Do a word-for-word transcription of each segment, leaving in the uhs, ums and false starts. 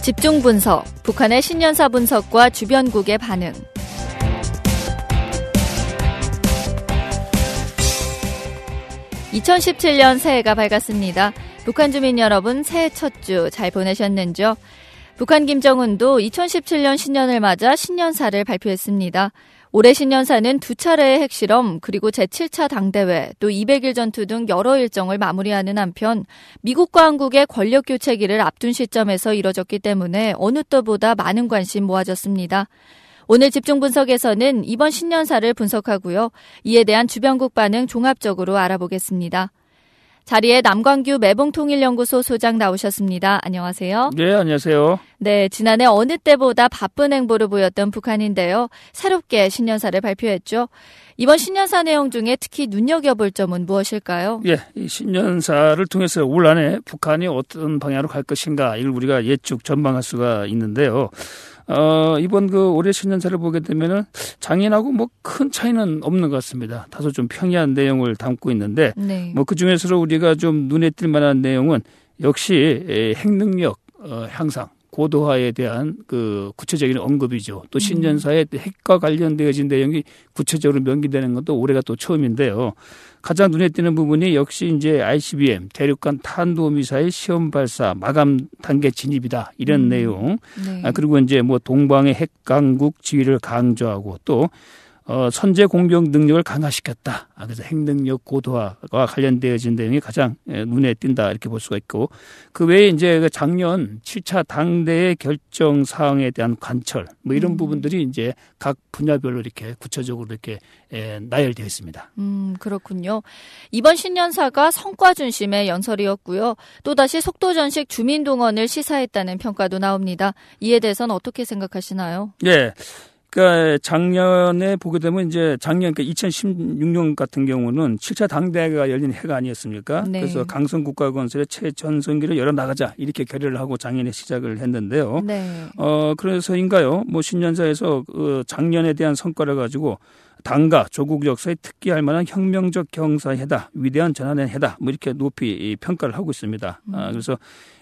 집중 분석, 북한의 신년사 분석과 주변국의 반응. 이천십칠 년 새해가 밝았습니다. 북한 주민 여러분 새해 첫 주 잘 보내셨는지요? 북한 김정은도 이천십칠 년 신년을 맞아 신년사를 발표했습니다. 올해 신년사는 두 차례의 핵실험, 그리고 제칠 차 당대회, 또 이백 일 전투 등 여러 일정을 마무리하는 한편 미국과 한국의 권력 교체기를 앞둔 시점에서 이뤄졌기 때문에 어느 때보다 많은 관심 모아졌습니다. 오늘 집중 분석에서는 이번 신년사를 분석하고요. 이에 대한 주변국 반응 종합적으로 알아보겠습니다. 자리에 남광규 매봉통일연구소 소장 나오셨습니다. 안녕하세요. 네, 안녕하세요. 네, 지난해 어느 때보다 바쁜 행보를 보였던 북한인데요. 새롭게 신년사를 발표했죠. 이번 신년사 내용 중에 특히 눈여겨볼 점은 무엇일까요? 예, 이 신년사를 통해서 올 한해 북한이 어떤 방향으로 갈 것인가 이걸 우리가 예측 전망할 수가 있는데요. 어, 이번 그 올해 신년사를 보게 되면은 작년하고 뭐 큰 차이는 없는 것 같습니다. 다소 좀 평이한 내용을 담고 있는데, 네. 뭐 그 중에서 우리가 좀 눈에 띌 만한 내용은 역시 핵능력 어, 향상, 고도화에 대한 그 구체적인 언급이죠. 또 신년사에 핵과 관련되어진 내용이 구체적으로 명기되는 것도 올해가 또 처음인데요. 가장 눈에 띄는 부분이 역시 이제 아이씨비엠 대륙간 탄도미사일 시험 발사 마감 단계 진입이다 이런 음. 내용. 네. 아, 그리고 이제 뭐 동방의 핵 강국 지위를 강조하고 또 어, 선제 공격 능력을 강화시켰다. 아, 그래서 핵능력 고도화와 관련되어진 내용이 가장 눈에 띈다 이렇게 볼 수가 있고, 그 외에 이제 작년 칠 차 당대의 결정 사항에 대한 관철 뭐 이런 음. 부분들이 이제 각 분야별로 이렇게 구체적으로 이렇게 에, 나열되어 있습니다. 음, 그렇군요. 이번 신년사가 성과 중심의 연설이었고요. 또다시 속도전식 주민 동원을 시사했다는 평가도 나옵니다. 이에 대해서는 어떻게 생각하시나요? 네. 그러니까 작년에 보게 되면 이제 작년 그러니까 이천십육 년 같은 경우는 칠 차 당대회가 열린 해가 아니었습니까? 네. 그래서 강성 국가 건설의 최전성기를 열어 나가자 이렇게 결의를 하고 작년에 시작을 했는데요. 네. 어 그래서인가요? 뭐 신년사에서 그 작년에 대한 성과를 가지고 당과 조국 역사에 특기할 만한 혁명적 경사해다, 위대한 전환의 해다, 뭐 이렇게 높이 평가를 하고 있습니다. 음. 아, 그래서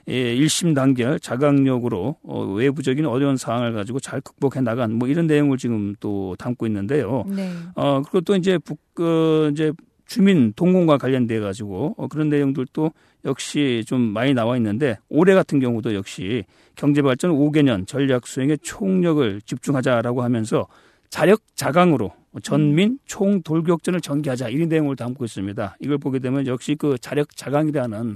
일심단결, 자강력으로 외부적인 어려운 상황을 가지고 잘 극복해 나간 뭐 이런 내용을 지금 또 담고 있는데요. 네. 어 그리고 또 이제 북 어, 이제 주민 동원과 관련돼 가지고 어, 그런 내용들도 역시 좀 많이 나와 있는데 올해 같은 경우도 역시 경제발전 오 개년 전략 수행에 총력을 집중하자라고 하면서 자력 자강으로 전민 총돌격전을 전개하자 이런 내용을 담고 있습니다. 이걸 보게 되면 역시 그 자력 자강이라는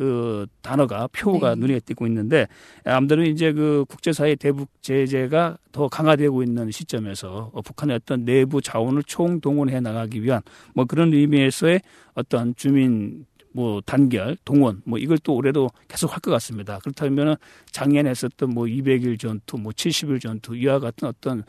그 단어가 표가 네. 눈에 띄고 있는데 아무래도 이제 그 국제사회 대북 제재가 더 강화되고 있는 시점에서 북한의 어떤 내부 자원을 총동원해 나가기 위한 뭐 그런 의미에서의 어떤 주민 뭐 단결, 동원, 뭐 이걸 또 올해도 계속 할 것 같습니다. 그렇다면 작년에 했었던 뭐 이백 일 전투, 뭐 칠십 일 전투 이와 같은 어떤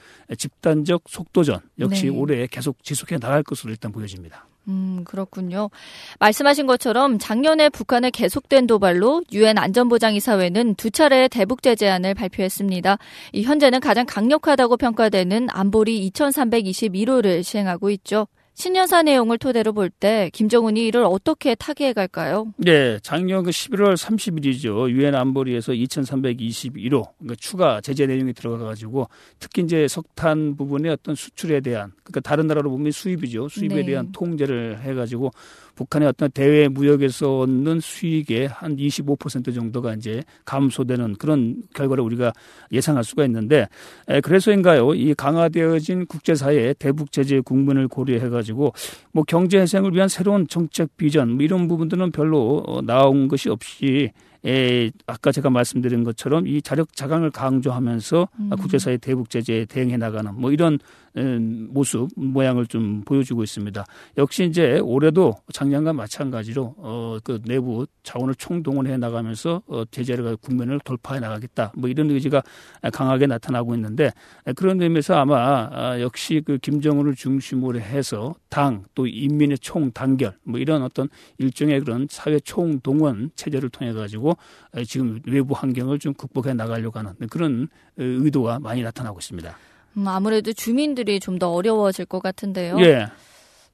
집단적 속도전 역시 네. 올해 계속 지속해 나갈 것으로 일단 보여집니다. 음, 그렇군요. 말씀하신 것처럼 작년에 북한의 계속된 도발로 유엔 안전보장이사회는 두 차례의 대북 제재안을 발표했습니다. 이 현재는 가장 강력하다고 평가되는 안보리 이천삼백이십일 호를 시행하고 있죠. 신년사 내용을 토대로 볼 때 김정은이 이를 어떻게 타개해 갈까요? 네, 작년 그 십일월 삼십일이죠. 유엔 안보리에서 이천삼백이십일 호 그러니까 추가 제재 내용이 들어가가지고 특히 이제 석탄 부분의 어떤 수출에 대한 그러니까 다른 나라로 보면 수입이죠. 수입에 네. 대한 통제를 해가지고 북한의 어떤 대외 무역에서 얻는 수익의 한 이십오 퍼센트 정도가 이제 감소되는 그런 결과를 우리가 예상할 수가 있는데 그래서인가요? 이 강화되어진 국제사회의 대북 제재 국면을 고려해가지고 뭐 경제 회생을 위한 새로운 정책 비전 뭐 이런 부분들은 별로 나온 것이 없이 에, 아까 제가 말씀드린 것처럼 이 자력 자강을 강조하면서 음. 국제사회 대북 제재에 대응해 나가는 뭐 이런 음, 모습 모양을 좀 보여주고 있습니다. 역시 이제 올해도 작년과 마찬가지로 어, 그 내부 자원을 총동원해 나가면서 어, 제재를 국면을 돌파해 나가겠다. 뭐 이런 의지가 강하게 나타나고 있는데 그런 의미에서 아마 아, 역시 그 김정은을 중심으로 해서 당 또 인민의 총 단결 뭐 이런 어떤 일종의 그런 사회 총동원 체제를 통해 가지고 지금 외부 환경을 좀 극복해 나가려고 하는 그런 의도가 많이 나타나고 있습니다. 음, 아무래도 주민들이 좀 더 어려워질 것 같은데요. 예.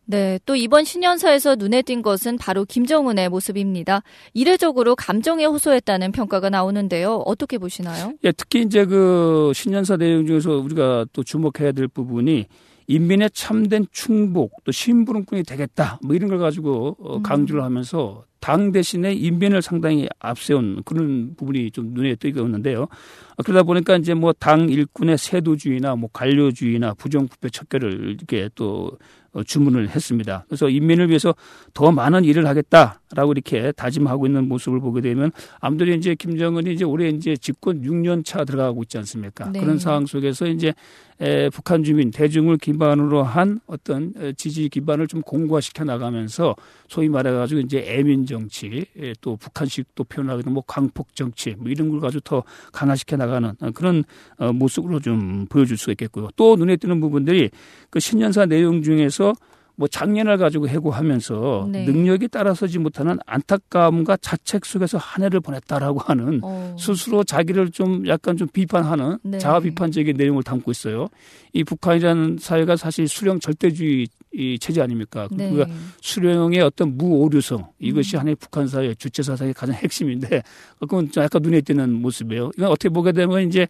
네, 또 이번 신년사에서 눈에 띈 것은 바로 김정은의 모습입니다. 이례적으로 감정에 호소했다는 평가가 나오는데요. 어떻게 보시나요? 예, 특히 이제 그 신년사 내용 중에서 우리가 또 주목해야 될 부분이 인민의 참된 충복, 또 심부름꾼이 되겠다, 뭐 이런 걸 가지고 강조를 하면서 당 대신에 인민을 상당히 앞세운 그런 부분이 좀 눈에 띄었는데요. 그러다 보니까 이제 뭐 당 일꾼의 세도주의나 뭐 관료주의나 부정부패 척결을 이렇게 또 주문을 했습니다. 그래서 인민을 위해서 더 많은 일을 하겠다라고 이렇게 다짐하고 있는 모습을 보게 되면 아무래도 이제 김정은이 이제 올해 이제 집권 육 년 차 들어가고 있지 않습니까? 네. 그런 상황 속에서 이제 에, 북한 주민 대중을 기반으로 한 어떤 지지 기반을 좀 공고화시켜 나가면서 소위 말해가지고 이제 애민 정치, 또 북한식 또 표현하기도 뭐 광폭 정치, 뭐 이런 걸 가지고 더 강화시켜 나가는 그런 모습으로 좀 보여줄 수가 있겠고요. 또 눈에 띄는 부분들이 그 신년사 내용 중에서 뭐 작년을 가지고 해고하면서 네. 능력이 따라서지 못하는 안타까움과 자책 속에서 한 해를 보냈다라고 하는 오. 스스로 자기를 좀 약간 좀 비판하는 네. 자아 비판적인 내용을 담고 있어요. 이 북한이라는 사회가 사실 수령 절대주의 이 체제 아닙니까? 네. 그러니까 수령의 어떤 무오류성 이것이 음. 하나의 북한 사회의 주체 사상의 가장 핵심인데 그건 좀 약간 눈에 띄는 모습이에요. 이건 어떻게 보게 되면 이제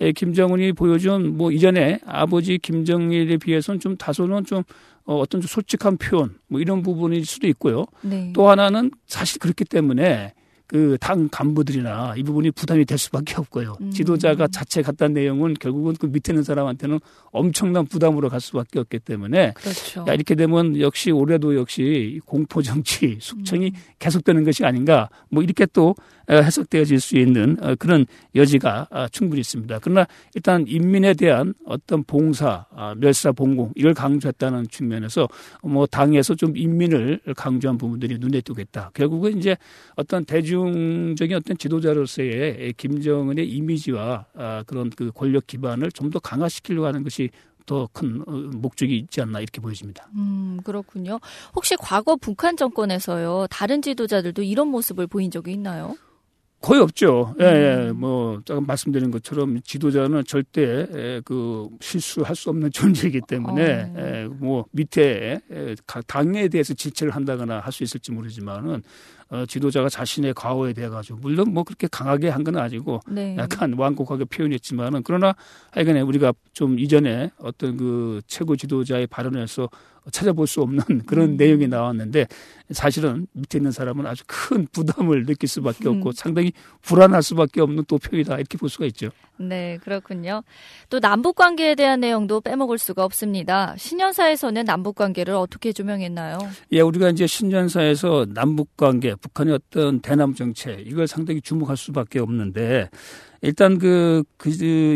김정은이 보여준 뭐 이전에 아버지 김정일에 비해서는 좀 다소는 좀 어, 어떤 좀 솔직한 표현 뭐 이런 부분일 수도 있고요. 네. 또 하나는 사실 그렇기 때문에 그 당 간부들이나 이 부분이 부담이 될 수밖에 없고요. 음. 지도자가 자체 갖다 내용은 결국은 그 밑에 있는 사람한테는 엄청난 부담으로 갈 수밖에 없기 때문에 그렇죠. 야, 이렇게 되면 역시 올해도 역시 공포 정치 숙청이 음. 계속되는 것이 아닌가 뭐 이렇게 또 해석되어질 수 있는 그런 여지가 충분히 있습니다. 그러나 일단 인민에 대한 어떤 봉사, 멸사, 봉공 이걸 강조했다는 측면에서 뭐 당에서 좀 인민을 강조한 부분들이 눈에 띄겠다. 결국은 이제 어떤 대중적인 어떤 지도자로서의 김정은의 이미지와 그런 그 권력 기반을 좀 더 강화시키려고 하는 것이 더 큰 목적이 있지 않나 이렇게 보여집니다. 음, 그렇군요. 혹시 과거 북한 정권에서요 다른 지도자들도 이런 모습을 보인 적이 있나요? 거의 없죠. 음. 예, 예, 뭐, 조금 말씀드린 것처럼 지도자는 절대 예, 그 실수할 수 없는 존재이기 때문에, 어. 예, 뭐, 밑에 예, 당에 대해서 지체를 한다거나 할 수 있을지 모르지만은, 어, 지도자가 자신의 과거에 대해 가지고, 물론 뭐 그렇게 강하게 한 건 아니고, 네. 약간 완곡하게 표현했지만은, 그러나 하여간에 우리가 좀 이전에 어떤 그 최고 지도자의 발언에서 찾아볼 수 없는 그런 음. 내용이 나왔는데 사실은 밑에 있는 사람은 아주 큰 부담을 느낄 수밖에 없고 음. 상당히 불안할 수밖에 없는 또 표이다 이렇게 볼 수가 있죠. 네, 그렇군요. 또 남북관계에 대한 내용도 빼먹을 수가 없습니다. 신년사에서는 남북관계를 어떻게 조명했나요? 예, 우리가 이제 신년사에서 남북관계, 북한의 어떤 대남 정책 이걸 상당히 주목할 수밖에 없는데 일단 그, 그,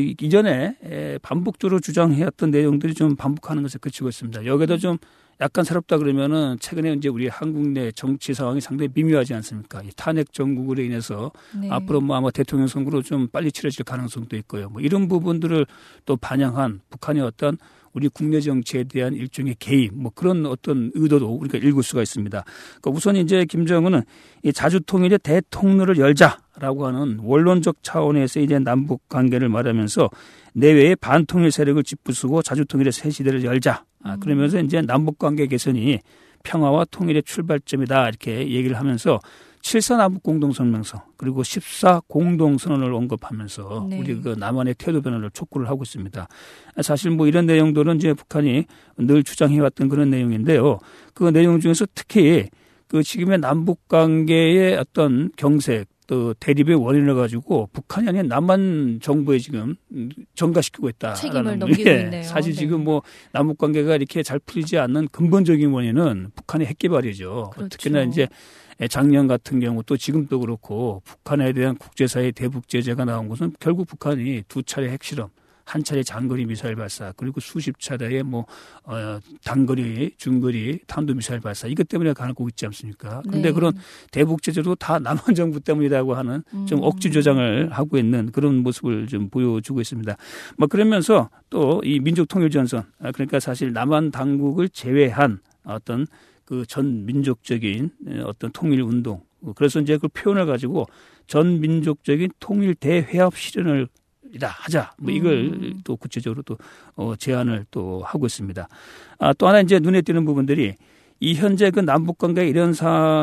이전에 반복적으로 주장해왔던 내용들이 좀 반복하는 것에 그치고 있습니다. 여기도 좀 약간 새롭다 그러면은 최근에 이제 우리 한국 내 정치 상황이 상당히 미묘하지 않습니까? 이 탄핵 정국으로 인해서 네. 앞으로 뭐 아마 대통령 선거로 좀 빨리 치러질 가능성도 있고요. 뭐 이런 부분들을 또 반영한 북한의 어떤 우리 국내 정치에 대한 일종의 개입, 뭐 그런 어떤 의도도 우리가 읽을 수가 있습니다. 그러니까 우선 이제 김정은은 이 자주통일의 대통로를 열자라고 하는 원론적 차원에서 이제 남북 관계를 말하면서 내외의 반통일 세력을 짚부수고 자주통일의 새 시대를 열자. 아, 그러면서 이제 남북 관계 개선이 평화와 통일의 출발점이다 이렇게 얘기를 하면서 칠 사 남북 공동성명서 그리고 십사 공동선언을 언급하면서 네. 우리 그 남한의 태도 변화를 촉구를 하고 있습니다. 사실 뭐 이런 내용들은 이제 북한이 늘 주장해왔던 그런 내용인데요. 그 내용 중에서 특히 그 지금의 남북 관계의 어떤 경색 또 대립의 원인을 가지고 북한이 아닌 남한 정부에 지금 전가시키고 있다. 책임을 넘기고 예, 있네요. 사실 네. 지금 뭐 남북 관계가 이렇게 잘 풀리지 않는 근본적인 원인은 북한의 핵개발이죠. 그렇죠. 특히나 이제 작년 같은 경우 또 지금도 그렇고 북한에 대한 국제사회 대북 제재가 나온 것은 결국 북한이 두 차례 핵실험, 한 차례 장거리 미사일 발사, 그리고 수십 차례의 뭐 어, 단거리, 중거리 탄도미사일 발사 이것 때문에 가고 있지 않습니까? 그런데 네. 그런 대북 제재도 다 남한 정부 때문이라고 하는 좀 억지 조장을 하고 있는 그런 모습을 좀 보여주고 있습니다. 뭐 그러면서 또 이 민족통일전선, 그러니까 사실 남한 당국을 제외한 어떤 그 전 민족적인 어떤 통일 운동, 그래서 이제 그 표현을 가지고 전 민족적인 통일 대회합 실현을 개발이다 하자. 뭐 이걸 음. 또 구체적으로 또 어, 제안을 또 하고 있습니다. 아, 또 하나 이제 눈에 띄는 부분들이 이 현재 그 남북 관계 이런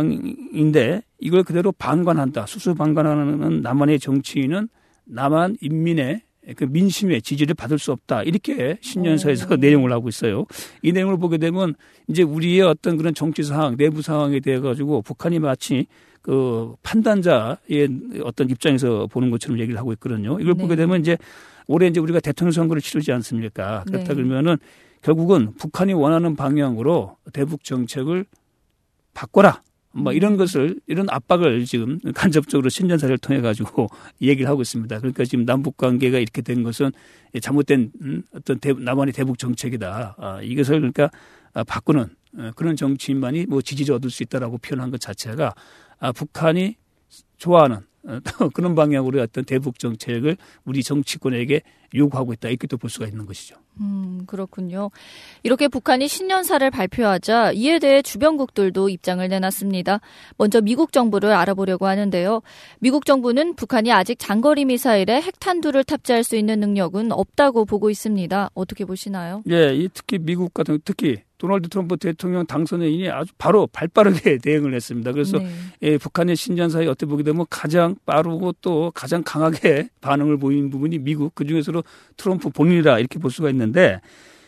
상황인데 이걸 그대로 방관한다. 수수 방관하는 남한의 정치인은 남한 인민의 그 민심의 지지를 받을 수 없다. 이렇게 신년사에서 오. 내용을 하고 있어요. 이 내용을 보게 되면 이제 우리의 어떤 그런 정치 상황, 내부 상황에 대해 가지고 북한이 마치 그 판단자의 어떤 입장에서 보는 것처럼 얘기를 하고 있거든요. 이걸 네. 보게 되면 이제 올해 이제 우리가 대통령 선거를 치르지 않습니까? 그렇다 네. 그러면은 결국은 북한이 원하는 방향으로 대북 정책을 바꿔라. 뭐 이런 것을 이런 압박을 지금 간접적으로 신년사를 통해 가지고 얘기를 하고 있습니다. 그러니까 지금 남북 관계가 이렇게 된 것은 잘못된 어떤 대, 남한의 대북 정책이다. 아, 이것을 그러니까 바꾸는 그런 정치인만이 뭐 지지를 얻을 수 있다라고 표현한 것 자체가 아, 북한이 좋아하는 그런 방향으로 어떤 대북 정책을 우리 정치권에게 요구하고 있다. 이렇게 또 볼 수가 있는 것이죠. 음, 그렇군요. 이렇게 북한이 신년사를 발표하자 이에 대해 주변국들도 입장을 내놨습니다. 먼저 미국 정부를 알아보려고 하는데요. 미국 정부는 북한이 아직 장거리 미사일에 핵탄두를 탑재할 수 있는 능력은 없다고 보고 있습니다. 어떻게 보시나요? 예, 특히 미국 같은 특히 도널드 트럼프 대통령 당선인이 아주 바로 발빠르게 대응을 했습니다. 그래서 네. 예, 북한의 신년사에 어떻게 보게 되면 가장 빠르고 또 가장 강하게 반응을 보인 부분이 미국, 그중에서도 트럼프 본인이라 이렇게 볼 수가 있는데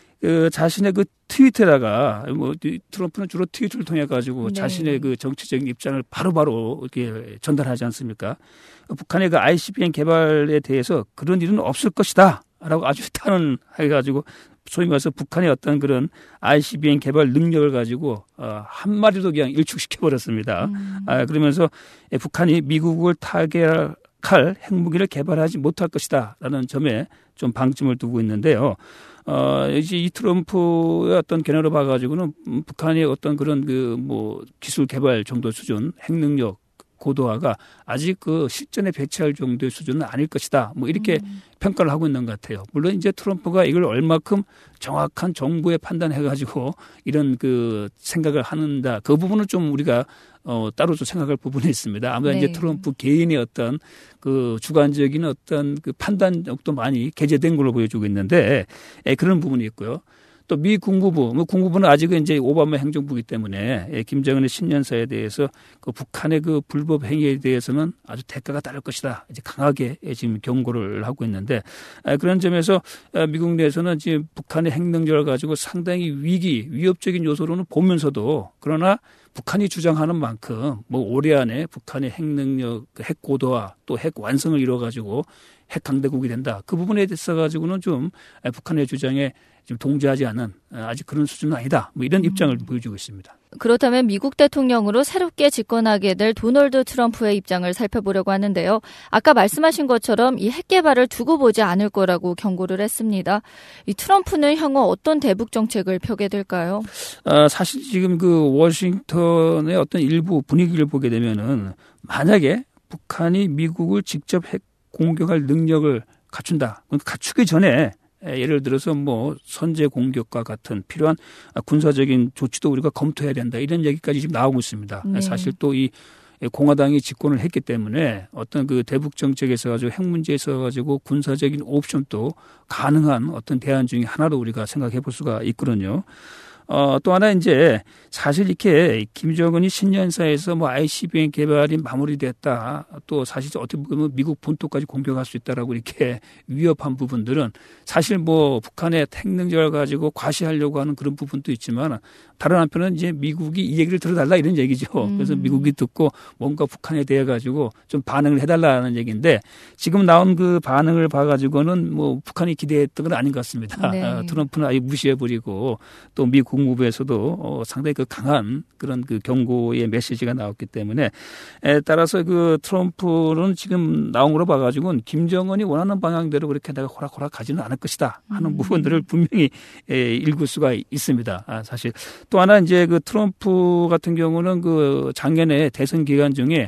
그 자신의 그 트위터에다가 뭐 트럼프는 주로 트위터를 통해 가지고 네. 자신의 그 정치적인 입장을 바로바로 이렇게 전달하지 않습니까? 북한의 그 아이씨비엠 개발에 대해서 그런 일은 없을 것이다라고 아주 탄원해가지고 소위 말해서 북한의 어떤 그런 아이씨비엠 개발 능력을 가지고 어, 한 마리도 그냥 일축시켜 버렸습니다. 음. 아, 그러면서 북한이 미국을 타겟할 핵무기를 개발하지 못할 것이다라는 점에 좀 방점을 두고 있는데요. 어, 이제 이 트럼프의 어떤 견해로 봐가지고는 북한의 어떤 그런 그 뭐 기술 개발 정도 수준, 핵 능력 고도화가 아직 그 실전에 배치할 정도의 수준은 아닐 것이다. 뭐 이렇게 음. 평가를 하고 있는 것 같아요. 물론 이제 트럼프가 이걸 얼마큼 정확한 정부에 판단해가지고 이런 그 생각을 하는다. 그 부분은 좀 우리가 어, 따로 좀 생각할 부분이 있습니다. 아무래도 네. 이제 트럼프 개인의 어떤 그 주관적인 어떤 그 판단력도 많이 개재된 걸로 보여주고 있는데 예, 그런 부분이 있고요. 또 미 국무부, 뭐 국무부는 아직은 이제 오바마 행정부이기 때문에 예, 김정은의 신년사에 대해서 그 북한의 그 불법 행위에 대해서는 아주 대가가 따를 것이다. 이제 강하게 지금 경고를 하고 있는데 아, 그런 점에서 아, 미국 내에서는 지금 북한의 핵 능력을 가지고 상당히 위기, 위협적인 요소로는 보면서도 그러나 북한이 주장하는 만큼 뭐 올해 안에 북한의 핵 능력, 핵 고도화 또 핵 완성을 이뤄가지고 핵 강대국이 된다. 그 부분에 대해서 가지고는 좀 북한의 주장에 지금 동조하지 않은 아직 그런 수준은 아니다. 뭐 이런 입장을 음. 보여주고 있습니다. 그렇다면 미국 대통령으로 새롭게 집권하게 될 도널드 트럼프의 입장을 살펴보려고 하는데요. 아까 말씀하신 것처럼 이 핵 개발을 두고 보지 않을 거라고 경고를 했습니다. 이 트럼프는 향후 어떤 대북 정책을 펴게 될까요? 아, 사실 지금 그 워싱턴의 어떤 일부 분위기를 보게 되면은 만약에 북한이 미국을 직접 핵 공격할 능력을 갖춘다. 갖추기 전에 예를 들어서 뭐 선제 공격과 같은 필요한 군사적인 조치도 우리가 검토해야 된다. 이런 얘기까지 지금 나오고 있습니다. 네. 사실 또 이 공화당이 집권을 했기 때문에 어떤 그 대북 정책에 있어가지고 핵 문제에 있어가지고 군사적인 옵션도 가능한 어떤 대안 중에 하나로 우리가 생각해 볼 수가 있거든요. 어, 또 하나 이제 사실 이렇게 김정은이 신년사에서 뭐 아이씨비엠 개발이 마무리됐다. 또 사실 어떻게 보면 미국 본토까지 공격할 수 있다라고 이렇게 위협한 부분들은 사실 뭐 북한의 핵 능력을 가지고 과시하려고 하는 그런 부분도 있지만 다른 한편은 이제 미국이 이 얘기를 들어달라 이런 얘기죠. 음. 그래서 미국이 듣고 뭔가 북한에 대해 가지고 좀 반응을 해달라는 얘기인데 지금 나온 그 반응을 봐가지고는 뭐 북한이 기대했던 건 아닌 것 같습니다. 네. 아, 트럼프는 아예 무시해버리고 또 미국 국무부에서도 어, 상당히 그 강한 그런 그 경고의 메시지가 나왔기 때문에 에, 따라서 그 트럼프는 지금 나온 걸로 봐가지고는 김정은이 원하는 방향대로 그렇게 내가 호락호락 가지는 않을 것이다 하는 음. 부분들을 분명히 에, 읽을 수가 있습니다. 아, 사실 또 하나 이제 그 트럼프 같은 경우는 그 작년에 대선 기간 중에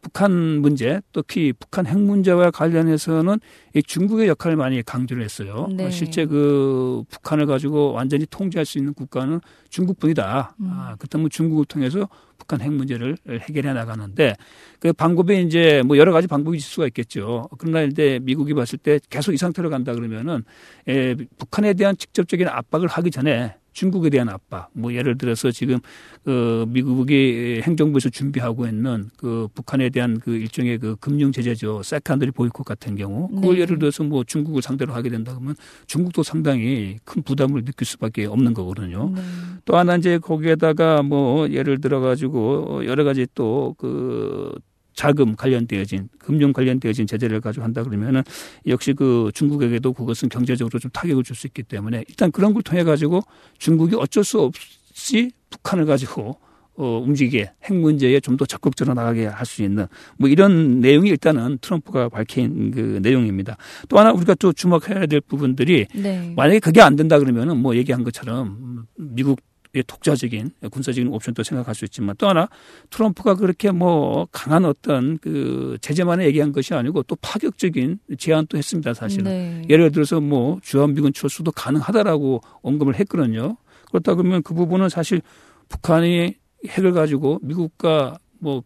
북한 문제, 특히 북한 핵 문제와 관련해서는 이 중국의 역할을 많이 강조를 했어요. 네. 실제 그 북한을 가지고 완전히 통제할 수 있는 국가는 중국뿐이다. 음. 아, 그렇다면 중국을 통해서 북한 핵 문제를 해결해 나가는데 그 방법이 이제 뭐 여러 가지 방법이 있을 수가 있겠죠. 그러나 이제 미국이 봤을 때 계속 이 상태로 간다 그러면은 에, 북한에 대한 직접적인 압박을 하기 전에 중국에 대한 압박, 뭐 예를 들어서 지금 그 미국이 행정부에서 준비하고 있는 그 북한에 대한 그 일종의 그 금융 제재죠, 세컨더리 보이콧 같은 경우, 그걸 네. 예를 들어서 뭐 중국을 상대로 하게 된다 그러면 중국도 상당히 큰 부담을 느낄 수밖에 없는 거거든요. 네. 또 하나 이제 거기에다가 뭐 예를 들어 가지고 여러 가지 또 그 자금 관련되어진, 금융 관련되어진 제재를 가지고 한다 그러면은 역시 그 중국에게도 그것은 경제적으로 좀 타격을 줄 수 있기 때문에 일단 그런 걸 통해 가지고 중국이 어쩔 수 없이 북한을 가지고 어, 움직이게 핵 문제에 좀 더 적극적으로 나가게 할 수 있는 뭐 이런 내용이 일단은 트럼프가 밝힌 그 내용입니다. 또 하나 우리가 또 주목해야 될 부분들이 네. 만약에 그게 안 된다 그러면은 뭐 얘기한 것처럼 미국 독자적인 군사적인 옵션도 생각할 수 있지만 또 하나 트럼프가 그렇게 뭐 강한 어떤 그 제재만을 얘기한 것이 아니고 또 파격적인 제안도 했습니다. 사실은. 네. 예를 들어서 뭐 주한미군 철수도 가능하다라고 언급을 했거든요. 그렇다 그러면 그 부분은 사실 북한이 핵을 가지고 미국과 뭐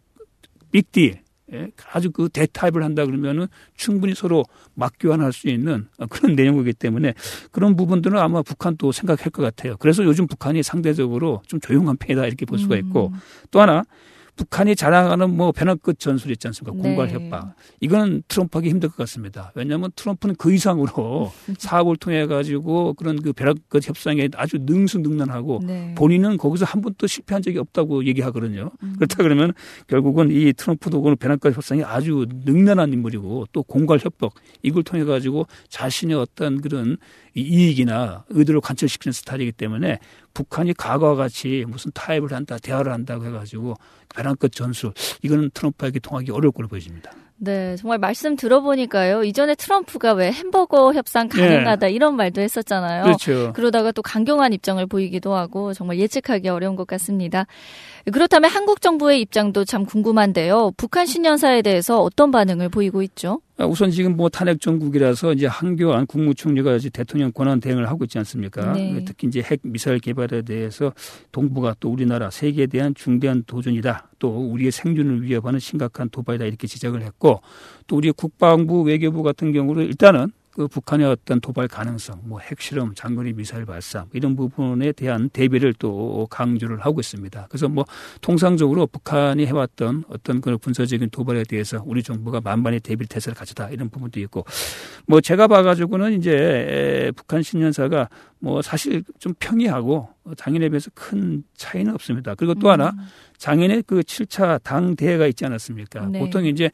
빅딜 예, 아주 그 대타협을 한다 그러면은 충분히 서로 맞교환할 수 있는 그런 내용이기 때문에 그런 부분들은 아마 북한도 생각할 것 같아요. 그래서 요즘 북한이 상대적으로 좀 조용한 편이다 이렇게 볼 수가 있고 음. 또 하나 북한이 자랑하는 뭐 배낭 끝 전술 있지 않습니까? 공갈 협박. 네. 이건 트럼프하기 힘들 것 같습니다. 왜냐하면 트럼프는 그 이상으로 사업을 통해 가지고 그런 그 배낭 끝 협상에 아주 능수능란하고 네. 본인은 거기서 한 번도 실패한 적이 없다고 얘기하거든요. 음. 그렇다 그러면 결국은 이 트럼프도 그 배낭 끝 협상이 아주 능란한 인물이고 또 공갈 협박 이걸 통해 가지고 자신의 어떤 그런 이익이나 의도를 관철시키는 스타일이기 때문에 북한이 과거와 같이 무슨 타협을 한다, 대화를 한다고 해가지고 배낭끝 전술 이거는 트럼프에게 통하기 어려울 걸로 보여집니다. 네, 정말 말씀 들어보니까요. 이전에 트럼프가 왜 햄버거 협상 가능하다 네. 이런 말도 했었잖아요. 그렇죠. 그러다가 또 강경한 입장을 보이기도 하고 정말 예측하기 어려운 것 같습니다. 그렇다면 한국 정부의 입장도 참 궁금한데요. 북한 신년사에 대해서 어떤 반응을 보이고 있죠? 우선 지금 뭐 탄핵 정국이라서 이제 한교안 국무총리가 이제 대통령 권한 대행을 하고 있지 않습니까? 네. 특히 이제 핵 미사일 개발에 대해서 동북아 또 우리나라 세계에 대한 중대한 도전이다. 또 우리의 생존을 위협하는 심각한 도발이다 이렇게 지적을 했고 또 우리 국방부 외교부 같은 경우는 일단은 그 북한의 어떤 도발 가능성, 뭐 핵실험, 장거리 미사일 발사 이런 부분에 대한 대비를 또 강조를 하고 있습니다. 그래서 뭐 통상적으로 북한이 해왔던 어떤 그런 군사적인 도발에 대해서 우리 정부가 만반의 대비 태세를 가져다 이런 부분도 있고, 뭐 제가 봐가지고는 이제 북한 신년사가 뭐 사실 좀 평이하고 작년에 비해서 큰 차이는 없습니다. 그리고 또 하나 작년에 그 칠 차 당대회가 있지 않았습니까? 네. 보통 이제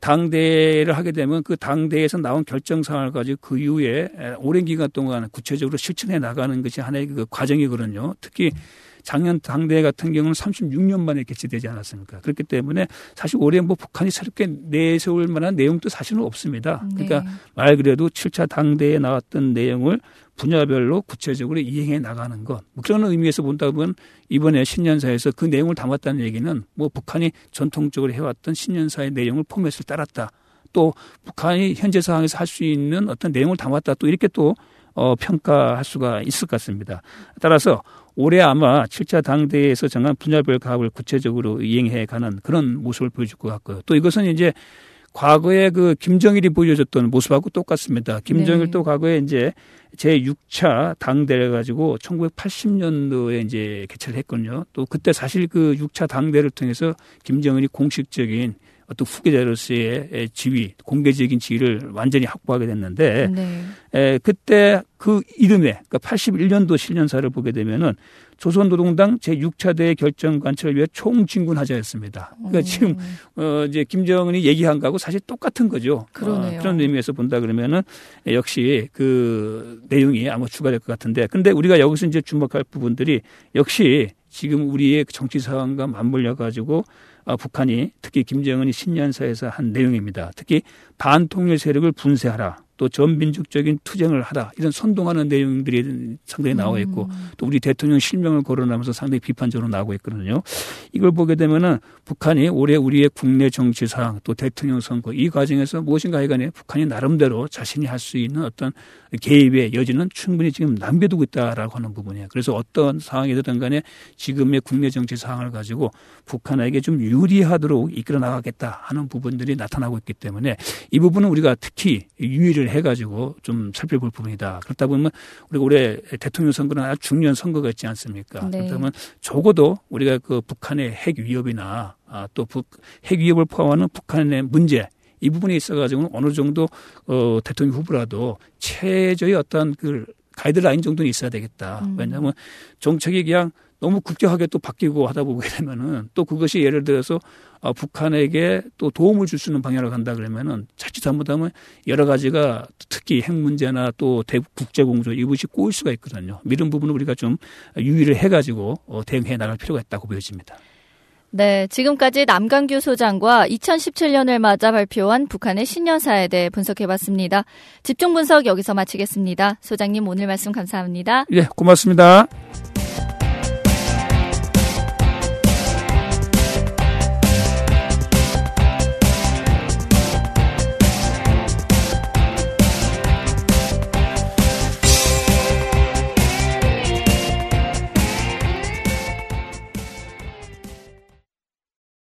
당대회를 하게 되면 그 당대회에서 나온 결정 사항을 가지고 그 이후에 오랜 기간 동안 구체적으로 실천해 나가는 것이 하나의 그 과정이거든요. 특히 작년 당대회 같은 경우는 삼십육 년 만에 개최되지 않았습니까? 그렇기 때문에 사실 올해 뭐 북한이 새롭게 내세울 만한 내용도 사실은 없습니다. 그러니까 네. 말 그대로 칠 차 당대회에 나왔던 내용을 분야별로 구체적으로 이행해 나가는 것. 뭐 그런 의미에서 본다 보면 이번에 신년사에서 그 내용을 담았다는 얘기는 뭐 북한이 전통적으로 해왔던 신년사의 내용을 포맷을 따랐다. 또 북한이 현재 상황에서 할 수 있는 어떤 내용을 담았다. 또 이렇게 또 어, 평가할 수가 있을 것 같습니다. 따라서 올해 아마 칠 차 당대회에서 정한 분야별 가업을 구체적으로 이행해 가는 그런 모습을 보여줄 것 같고요. 또 이것은 이제 과거에 그 김정일이 보여줬던 모습하고 똑같습니다. 김정일도 네. 과거에 이제 제육 차 당대를 가지고 천구백팔십 년도에 이제 개최를 했거든요. 또 그때 사실 그 육 차 당대를 통해서 김정일이 공식적인 어떤 후계자로서의 지위, 공개적인 지위를 완전히 확보하게 됐는데, 네. 에, 그때 그 이름에, 그러니까 팔십일 년도 신년사를 보게 되면은 조선노동당 제육 차 대회 결정 관철을 위해 총진군하자였습니다. 그러니까 오. 지금, 어, 이제 김정은이 얘기한 거하고 사실 똑같은 거죠. 그러네요. 어, 그런 의미에서 본다 그러면은 역시 그 내용이 아마 추가될 것 같은데, 근데 우리가 여기서 이제 주목할 부분들이 역시 지금 우리의 정치 상황과 맞물려 가지고 어, 북한이 특히 김정은이 신년사에서 한 내용입니다. 특히 반통일 세력을 분쇄하라. 또 전민족적인 투쟁을 하다 이런 선동하는 내용들이 상당히 나와 있고 음. 또 우리 대통령 실명을 거론하면서 상당히 비판적으로 나오고 있거든요. 이걸 보게 되면은 북한이 올해 우리의 국내 정치 상황 또 대통령 선거 이 과정에서 무엇인가 하여간에 북한이 나름대로 자신이 할 수 있는 어떤 개입의 여지는 충분히 지금 남겨두고 있다라고 하는 부분이에요. 그래서 어떤 상황이든 간에 지금의 국내 정치 상황을 가지고 북한에게 좀 유리하도록 이끌어 나가겠다 하는 부분들이 나타나고 있기 때문에 이 부분은 우리가 특히 유의를 해가지고 좀 살펴볼 부분이다. 그렇다 보면 우리가 올해 대통령 선거는 아주 중요한 선거가 있지 않습니까? 네. 그렇다면 적어도 우리가 그 북한의 핵 위협이나 아, 또 북, 핵 위협을 포함하는 북한의 문제 이 부분에 있어가지고는 어느 정도 어, 대통령 후보라도 최저의 어떤 그 가이드라인 정도는 있어야 되겠다. 음. 왜냐하면 정책이 그냥 너무 급격하게 또 바뀌고 하다 보게 되면은 또 그것이 예를 들어서 어, 북한에게 또 도움을 줄 수 있는 방향으로 간다 그러면은 자칫 잘못하면 여러 가지가 특히 핵 문제나 또 국제 공조 이것이 꼬일 수가 있거든요. 이런 부분은 우리가 좀 유의를 해가지고 어, 대응해 나갈 필요가 있다고 보여집니다. 네, 지금까지 남강규 소장과 이천십칠 년을 맞아 발표한 북한의 신년사에 대해 분석해봤습니다. 집중 분석 여기서 마치겠습니다. 소장님 오늘 말씀 감사합니다. 예, 고맙습니다.